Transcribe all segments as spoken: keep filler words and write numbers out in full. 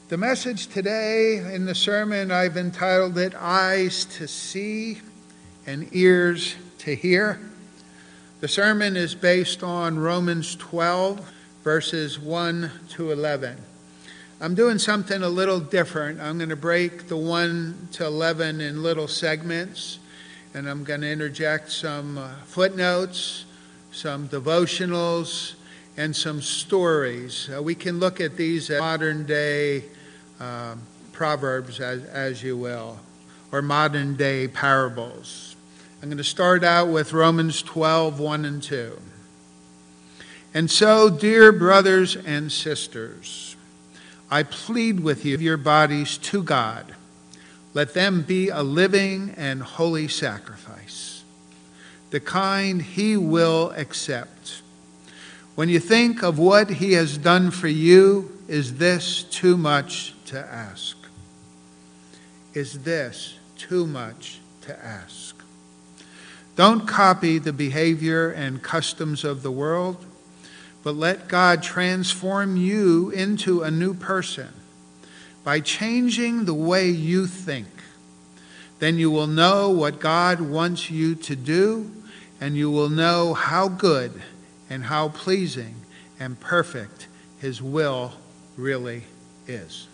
The message today in the sermon, I've entitled it, Eyes to See and Ears to Hear. The sermon is based on Romans twelve, verses one to eleven. I'm doing something a little different. I'm going to break the one to eleven in little segments, and I'm going to interject some uh, footnotes, some devotionals, and some stories. Uh, we can look at these as modern day uh, proverbs, as, as you will, or modern day parables. I'm going to start out with Romans twelve, one and two. And so, dear brothers and sisters, I plead with you, your bodies to God. Let them be a living and holy sacrifice, the kind he will accept. When you think of what he has done for you, is this too much to ask? Is this too much to ask? Don't copy the behavior and customs of the world, but let God transform you into a new person by changing the way you think. Then you will know what God wants you to do, and you will know how good and how pleasing and perfect his will really is.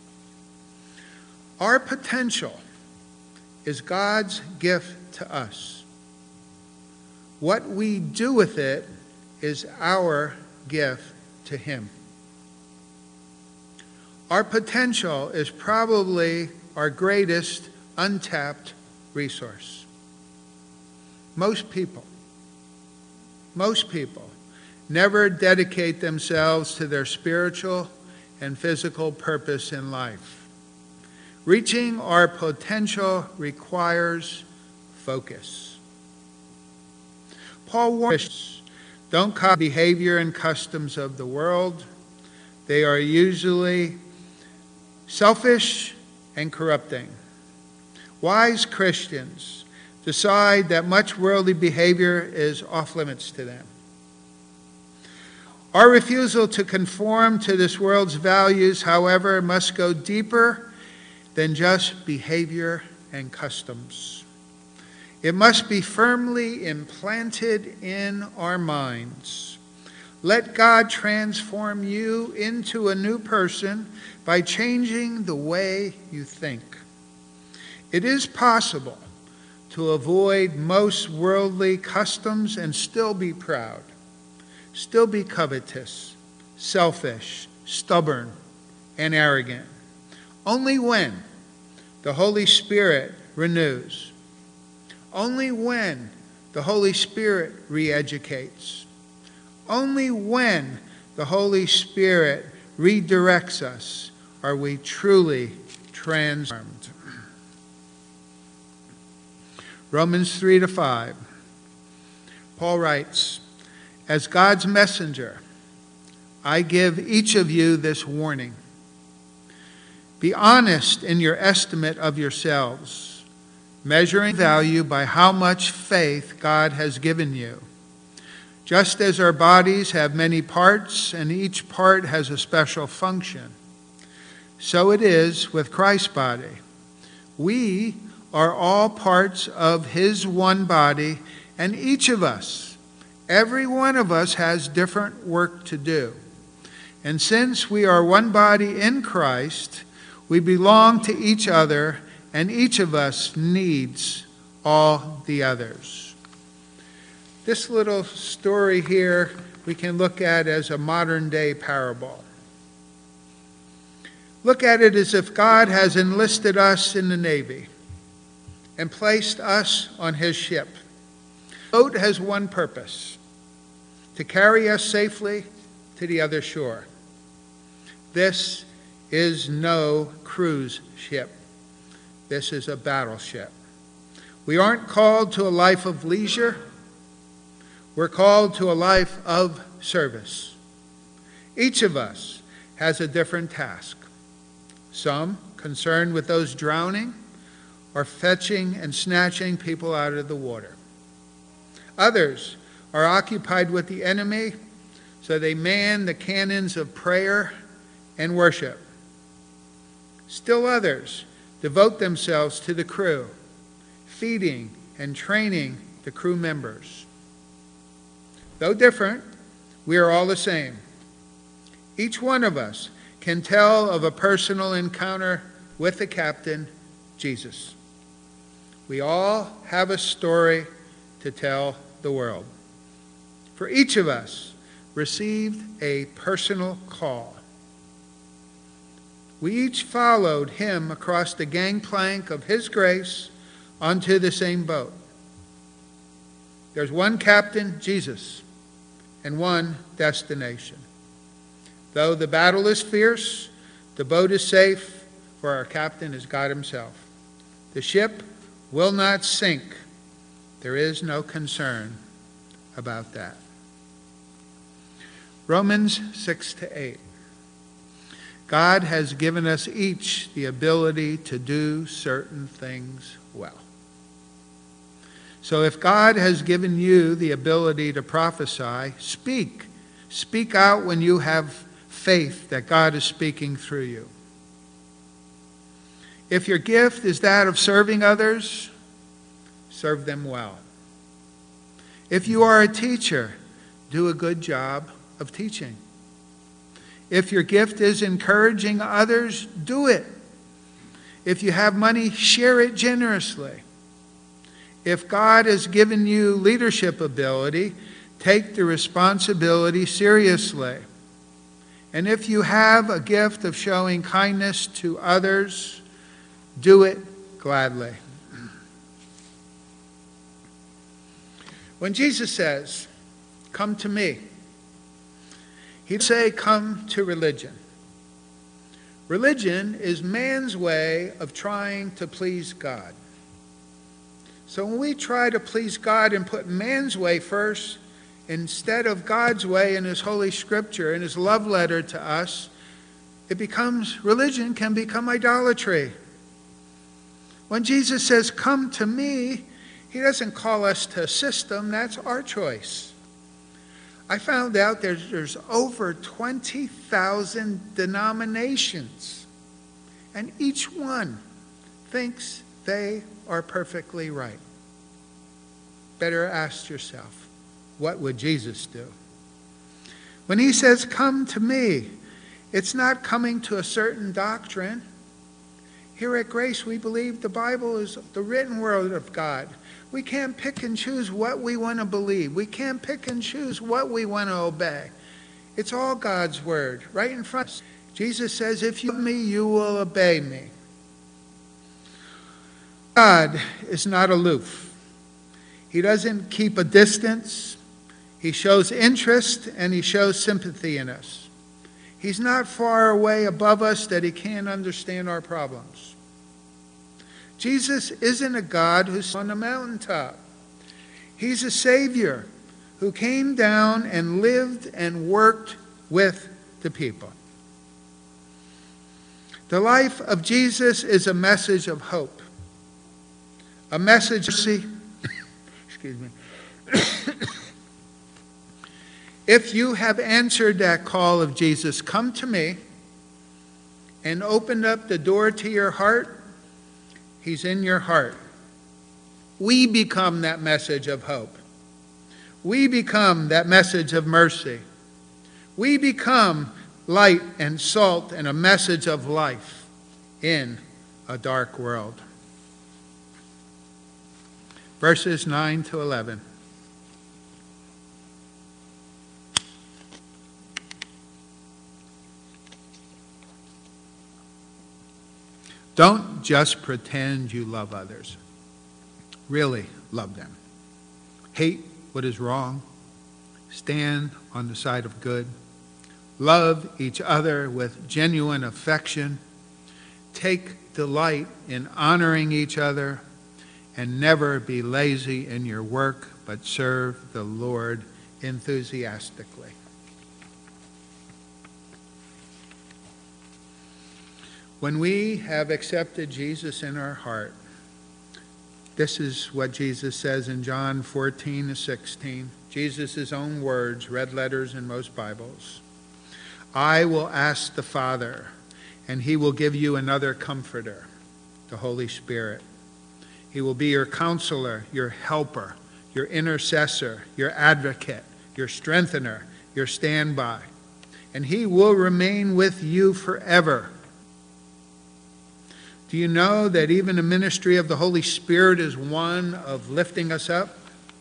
Our potential is God's gift to us. What we do with it is our gift to him. Our potential is probably our greatest untapped resource. Most people, most people never dedicate themselves to their spiritual and physical purpose in life. Reaching our potential requires focus. Paul warns us, don't copy behavior and customs of the world. They are usually selfish and corrupting. Wise Christians decide that much worldly behavior is off limits to them. Our refusal to conform to this world's values, however, must go deeper than just behavior and customs. It must be firmly implanted in our minds. Let God transform you into a new person by changing the way you think. It is possible to avoid most worldly customs and still be proud, still be covetous, selfish, stubborn, and arrogant. Only when the Holy Spirit renews. Only when the Holy Spirit re-educates. Only when the Holy Spirit redirects us are we truly transformed. Romans three to five. Paul writes, as God's messenger, I give each of you this warning. Be honest in your estimate of yourselves, measuring value by how much faith God has given you. Just as our bodies have many parts and each part has a special function, so it is with Christ's body. We are all parts of his one body, and each of us, every one of us, has different work to do. And since we are one body in Christ, we belong to each other, and each of us needs all the others. This little story here we can look at as a modern day parable. Look at it as if God has enlisted us in the Navy and placed us on his ship. The boat has one purpose: to carry us safely to the other shore. This is no cruise ship. This is a battleship. We aren't called to a life of leisure. We're called to a life of service. Each of us has a different task. Some concerned with those drowning or fetching and snatching people out of the water. Others are occupied with the enemy, so they man the cannons of prayer and worship. Still others devote themselves to the crew, feeding and training the crew members. Though different, we are all the same. Each one of us can tell of a personal encounter with the captain, Jesus. We all have a story to tell the world. For each of us received a personal call. We each followed him across the gangplank of his grace onto the same boat. There's one captain, Jesus, and one destination. Though the battle is fierce, the boat is safe, for our captain is God himself. The ship will not sink. There is no concern about that. Romans six to eight. God has given us each the ability to do certain things well. So if God has given you the ability to prophesy, speak. Speak out when you have faith that God is speaking through you. If your gift is that of serving others, serve them well. If you are a teacher, do a good job of teaching. If your gift is encouraging others, do it. If you have money, share it generously. If God has given you leadership ability, take the responsibility seriously. And if you have a gift of showing kindness to others, do it gladly. When Jesus says, "Come to me," he'd say, "Come to religion." Religion is man's way of trying to please God. So when we try to please God and put man's way first instead of God's way in his Holy Scripture and his love letter to us, it becomes, religion can become idolatry. When Jesus says, "Come to me," he doesn't call us to a system. That's our choice. I found out there's, there's over twenty thousand denominations, and each one thinks they are perfectly right. Better ask yourself, what would Jesus do? When he says, "Come to me," it's not coming to a certain doctrine. Here at Grace, we believe the Bible is the written word of God. We can't pick and choose what we want to believe. We can't pick and choose what we want to obey. It's all God's word, right in front of us. Jesus says, "If you love me, you will obey me." God is not aloof. He doesn't keep a distance. He shows interest and he shows sympathy in us. He's not far away above us that he can't understand our problems. Jesus isn't a God who's on the mountaintop. He's a Savior who came down and lived and worked with the people. The life of Jesus is a message of hope. A message of mercy. Excuse me. If you have answered that call of Jesus, "Come to me," and opened up the door to your heart, he's in your heart. We become that message of hope. We become that message of mercy. We become light and salt and a message of life in a dark world. Verses nine to eleven. Don't just pretend you love others. Really love them. Hate what is wrong. Stand on the side of good. Love each other with genuine affection. Take delight in honoring each other. And never be lazy in your work, but serve the Lord enthusiastically. When we have accepted Jesus in our heart, this is what Jesus says in John fourteen to sixteen. Jesus' own words, red letters in most Bibles. "I will ask the Father, and he will give you another comforter, the Holy Spirit. He will be your counselor, your helper, your intercessor, your advocate, your strengthener, your standby. And he will remain with you forever. Do you know that even the ministry of the Holy Spirit is one of lifting us up?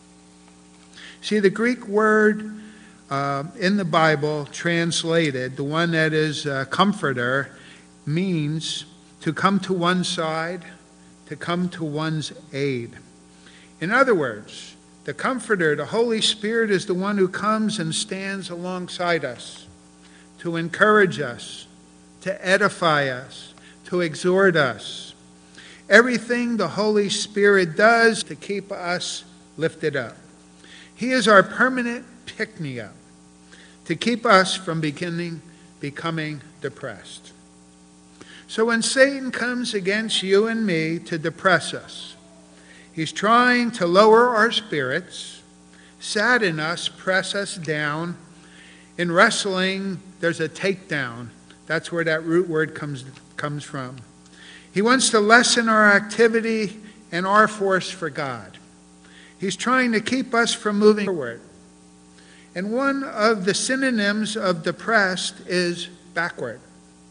See, the Greek word uh, in the Bible translated, the one that is uh, comforter, means to come to one's side, to come to one's aid. In other words, the Comforter, the Holy Spirit, is the one who comes and stands alongside us to encourage us, to edify us, to exhort us. Everything the Holy Spirit does to keep us lifted up. He is our permanent pick-me-up to keep us from beginning becoming depressed. So when Satan comes against you and me to depress us, he's trying to lower our spirits, sadden us, press us down. In wrestling, there's a takedown. That's where that root word comes, comes from. He wants to lessen our activity and our force for God. He's trying to keep us from moving forward. And one of the synonyms of depressed is backward.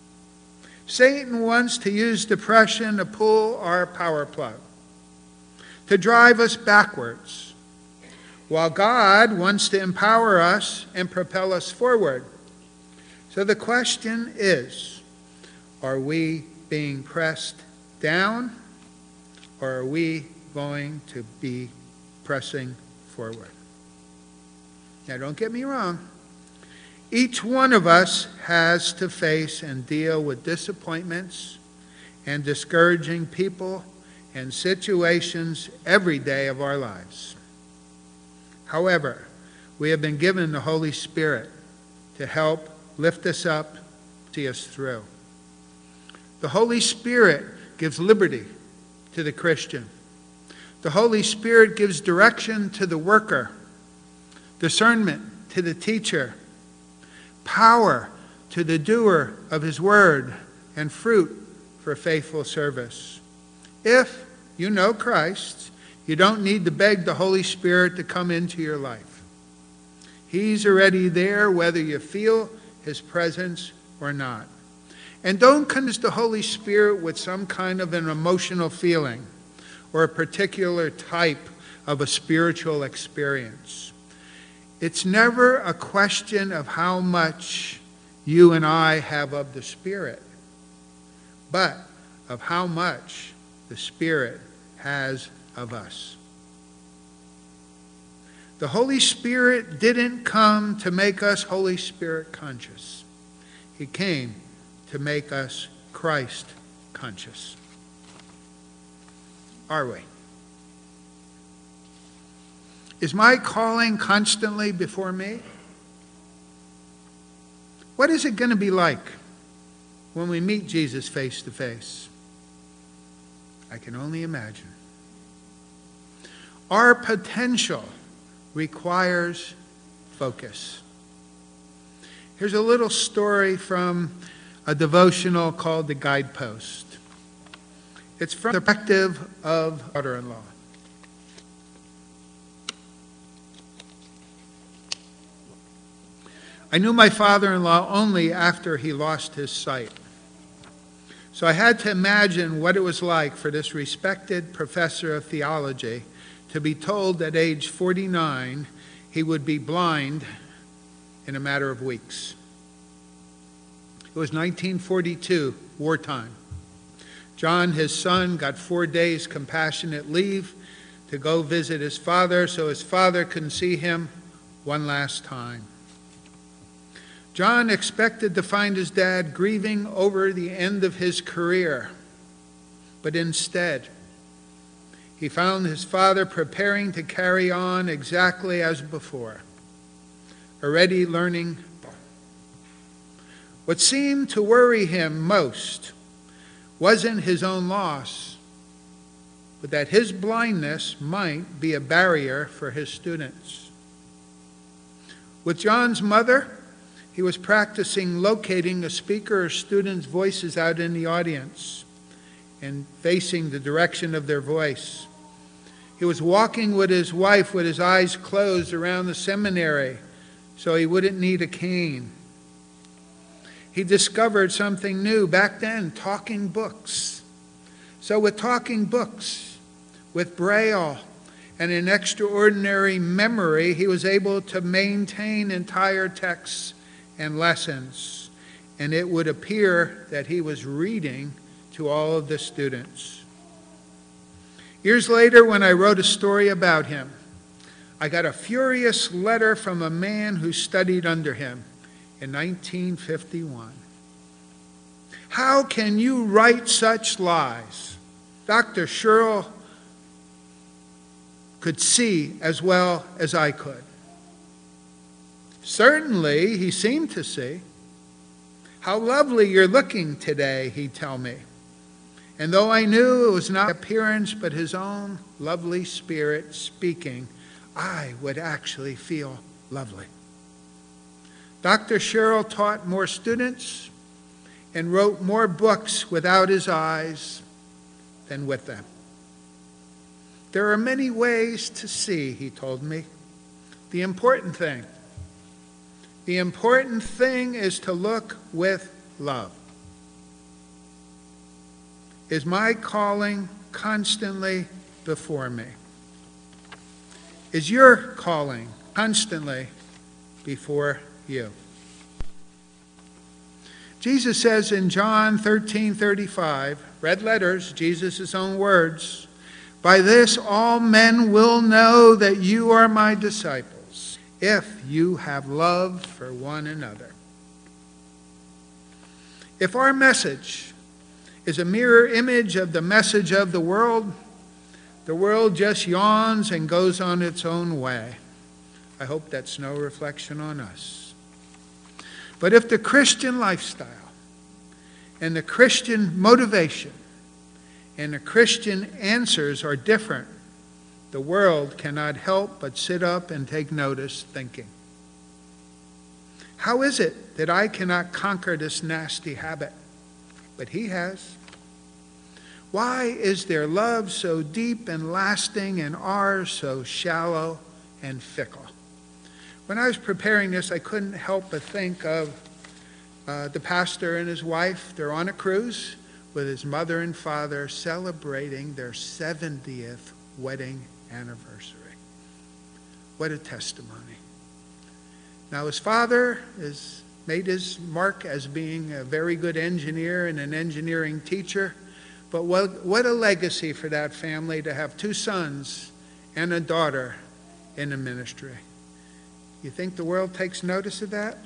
Satan wants to use depression to pull our power plug, to drive us backwards, while God wants to empower us and propel us forward. So the question is, are we being pressed down, or are we going to be pressing forward? Now, don't get me wrong. Each one of us has to face and deal with disappointments and discouraging people and situations every day of our lives. However, we have been given the Holy Spirit to help lift us up, see us through. The Holy Spirit gives liberty to the Christian. The Holy Spirit gives direction to the worker, discernment to the teacher, power to the doer of his word, and fruit for faithful service. If you know Christ, you don't need to beg the Holy Spirit to come into your life. He's already there, whether you feel his presence or not. And don't confuse the Holy Spirit with some kind of an emotional feeling or a particular type of a spiritual experience. It's never a question of how much you and I have of the Spirit, but of how much the Spirit has of us. The Holy Spirit didn't come to make us Holy Spirit conscious. He came to make us Christ conscious. Are we? Is my calling constantly before me? What is it going to be like when we meet Jesus face to face? I can only imagine. Our potential requires focus. Here's a little story from a devotional called The Guidepost. It's from the perspective of daughter-in-law. I knew my father-in-law only after he lost his sight. So I had to imagine what it was like for this respected professor of theology to be told at age forty-nine he would be blind in a matter of weeks. It was nineteen forty-two, wartime. John, his son, got four days compassionate leave to go visit his father so his father couldn't see him one last time. John expected to find his dad grieving over the end of his career, but instead, he found his father preparing to carry on exactly as before, already learning. What seemed to worry him most wasn't his own loss, but that his blindness might be a barrier for his students. With John's mother, He was practicing locating a speaker or student's voices out in the audience and facing the direction of their voice. He was walking with his wife with his eyes closed around the seminary so he wouldn't need a cane. He discovered something new back then, talking books. So with talking books, with Braille, and an extraordinary memory, he was able to maintain entire texts and lessons. And it would appear that he was reading to all of the students. Years later, when I wrote a story about him, I got a furious letter from a man who studied under him in nineteen fifty-one. How can you write such lies? Doctor Sherrill could see as well as I could. Certainly, he seemed to see. How lovely you're looking today, he'd tell me. And though I knew it was not appearance but his own lovely spirit speaking, I would actually feel lovely. Doctor Sherrill taught more students and wrote more books without his eyes than with them. There are many ways to see, he told me. The important thing, the important thing is to look with love. Is my calling constantly before me? Is your calling constantly before you? Jesus says in John thirteen thirty-five, red letters, Jesus' own words, "By this all men will know that you are my disciples, if you have love for one another." If our message is a mirror image of the message of the world, the world just yawns and goes on its own way. I hope that's no reflection on us. But if the Christian lifestyle and the Christian motivation and the Christian answers are different, the world cannot help but sit up and take notice, thinking, how is it that I cannot conquer this nasty habit? But he has. Why is their love so deep and lasting and ours so shallow and fickle? When I was preparing this, I couldn't help but think of uh, the pastor and his wife. They're on a cruise with his mother and father celebrating their seventieth wedding anniversary. What a testimony. Now his father has made his mark as being a very good engineer and an engineering teacher, but what, what a legacy for that family to have two sons and a daughter in the ministry. You think the world takes notice of that?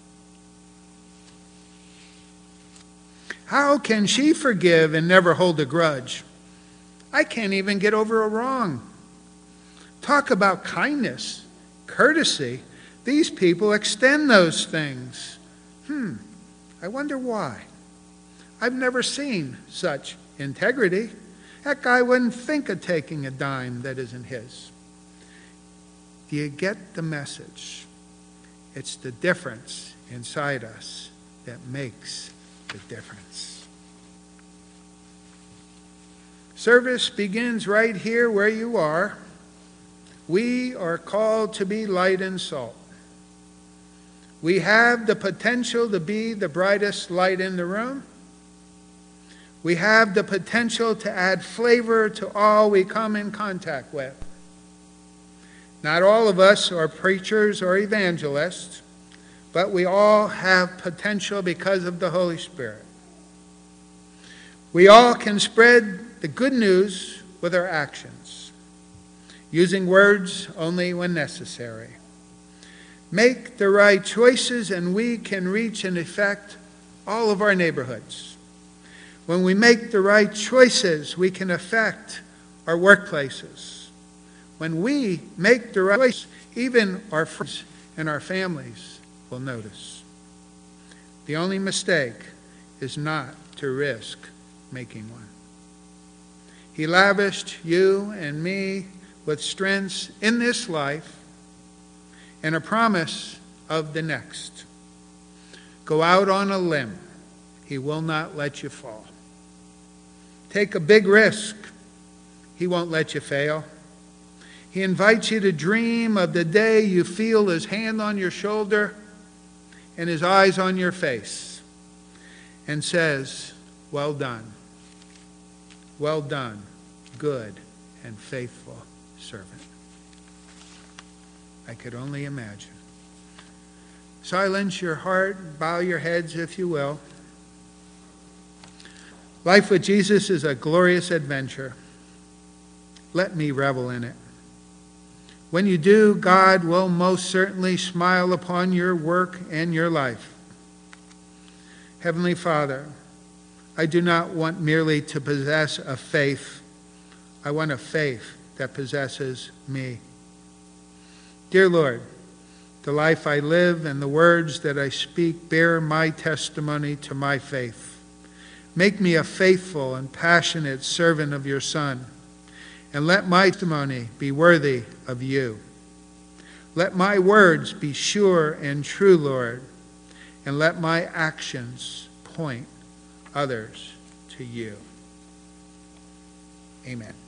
How can she forgive and never hold a grudge? I can't even get over a wrong. Talk about kindness, courtesy. These people extend those things. Hmm, I wonder why. I've never seen such integrity. That guy wouldn't think of taking a dime that isn't his. Do you get the message? It's the difference inside us that makes the difference. Service begins right here where you are. We are called to be light and salt. We have the potential to be the brightest light in the room. We have the potential to add flavor to all we come in contact with. Not all of us are preachers or evangelists, but we all have potential because of the Holy Spirit. We all can spread the good news with our actions, using words only when necessary. Make the right choices and we can reach and affect all of our neighborhoods. When we make the right choices, we can affect our workplaces. When we make the right choice, even our friends and our families will notice. The only mistake is not to risk making one. He lavished you and me with strengths in this life and a promise of the next. Go out on a limb. He will not let you fall. Take a big risk. He won't let you fail. He invites you to dream of the day you feel his hand on your shoulder and his eyes on your face and says, well done. Well done, good and faithful servant. I could only imagine. Silence your heart, bow your heads if you will. Life with Jesus is a glorious adventure. Let me revel in it. When you do, God will most certainly smile upon your work and your life. Heavenly Father, I do not want merely to possess a faith. I want a faith that possesses me. Dear Lord, the life I live and the words that I speak bear my testimony to my faith. Make me a faithful and passionate servant of your Son, and let my testimony be worthy of you. Let my words be sure and true, Lord, and let my actions point others to you. Amen.